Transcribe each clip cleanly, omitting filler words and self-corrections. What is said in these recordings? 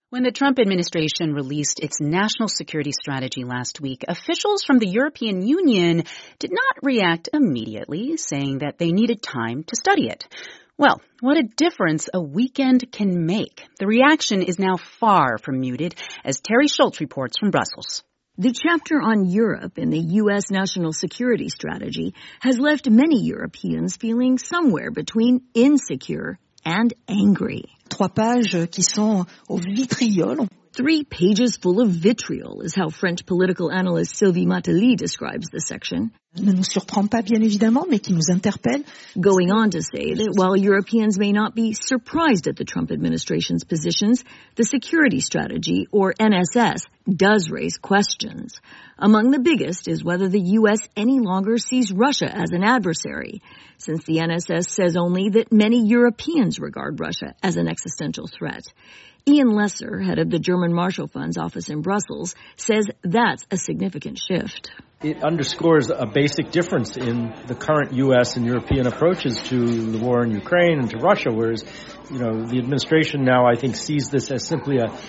When the Trump administration released its national security strategy last week, officials from the European Union did not react immediately, saying that they needed time to study it. Well, what a difference a weekend can make. The reaction is now far from muted, as Terry Schultz reports from Brussels. The chapter on Europe in the U.S. national security strategy has left many Europeans feeling somewhere between insecure and angry. 3 pages qui sont au vitriol. 3 pages full of vitriol is how French political analyst Sylvie Martelly describes the section. Ne nous surprend pas, bien évidemment, mais qui nous interpelle. Going on to say that while Europeans may not be surprised at the Trump administration's positions, the security strategy, or NSS, does raise questions. Among the biggest is whether the U.S. any longer sees Russia as an adversary, since the NSS says only that many Europeans regard Russia as an existential threat. Ian Lesser, head of the German Marshall Fund's office in Brussels, says that's a significant shift. It underscores a basic difference in the current U.S. and European approaches to the war in Ukraine and to Russia, whereas, the administration now, I think, sees this as simply an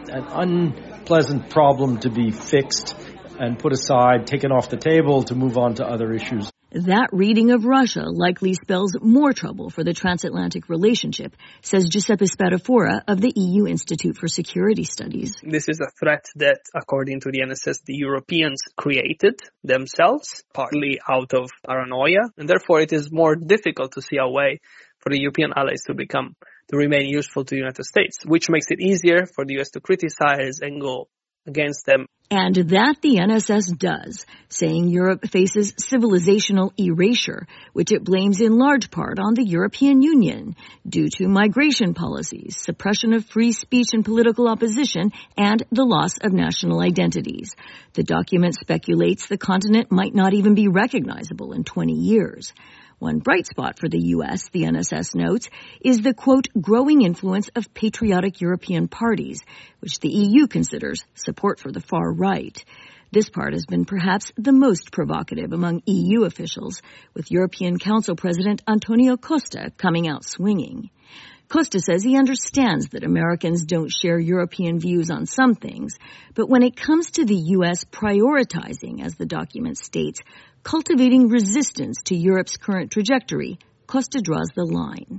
unpleasant problem to be fixed and put aside, taken off the table to move on to other issues. That reading of Russia likely spells more trouble for the transatlantic relationship, says Giuseppe Spadafora of the EU Institute for Security Studies. This is a threat that, according to the NSS, the Europeans created themselves, partly out of paranoia, and therefore it is more difficult to see a way for the European allies to remain useful to the United States, which makes it easier for the US to criticize and go against them. And that the NSS does, saying Europe faces civilizational erasure, which it blames in large part on the European Union, due to migration policies, suppression of free speech and political opposition, and the loss of national identities. The document speculates the continent might not even be recognizable in 20 years. One bright spot for the U.S., the NSS notes, is the, quote, growing influence of patriotic European parties, which the EU considers support for the far right. This part has been perhaps the most provocative among EU officials, with European Council President Antonio Costa coming out swinging. Costa says he understands that Americans don't share European views on some things, but when it comes to the U.S. prioritizing, as the document states, cultivating resistance to Europe's current trajectory, Costa draws the line.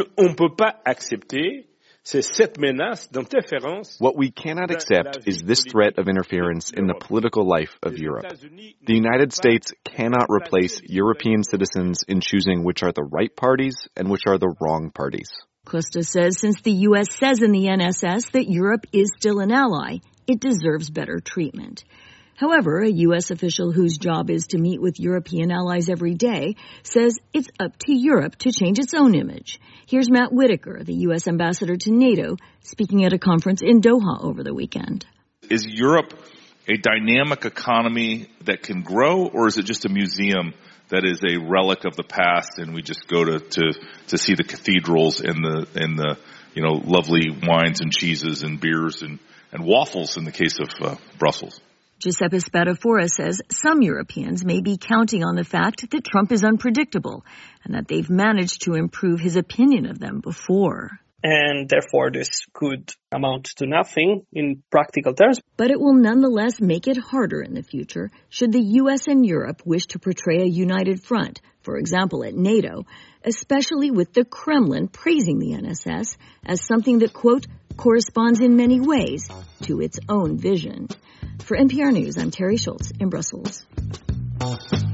What we cannot accept is this threat of interference in the political life of Europe. The United States cannot replace European citizens in choosing which are the right parties and which are the wrong parties. Costa says since the U.S. says in the NSS that Europe is still an ally, it deserves better treatment. However, a U.S. official whose job is to meet with European allies every day says it's up to Europe to change its own image. Here's Matt Whitaker, the U.S. ambassador to NATO, speaking at a conference in Doha over the weekend. Is Europe a dynamic economy that can grow, or is it just a museum that is a relic of the past and we just go to see the cathedrals and the lovely wines and cheeses and beers and waffles in the case of Brussels? Giuseppe Spadafora says some Europeans may be counting on the fact that Trump is unpredictable and that they've managed to improve his opinion of them before. And therefore this could amount to nothing in practical terms. But it will nonetheless make it harder in the future should the U.S. and Europe wish to portray a united front, for example at NATO, especially with the Kremlin praising the NSS as something that, quote, corresponds in many ways to its own vision. For NPR News, I'm Terry Schultz in Brussels.